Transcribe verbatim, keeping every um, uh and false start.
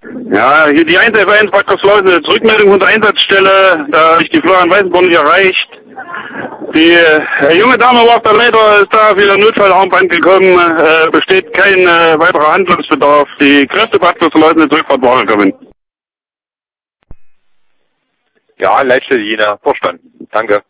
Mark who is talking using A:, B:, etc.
A: Ja, hier die eins F eins Backhausleute, Zurückmeldung von der Einsatzstelle, da habe ich die Florian Weißenborn nicht erreicht. Die äh, junge Dame war da leider, ist da wieder Notfallarmband gekommen, äh, besteht kein äh, weiterer Handlungsbedarf. Die Kräfte Backhausleute in Zurückfahrt waren gekommen.
B: Ja, Leitstelle Jena, verstanden. Danke.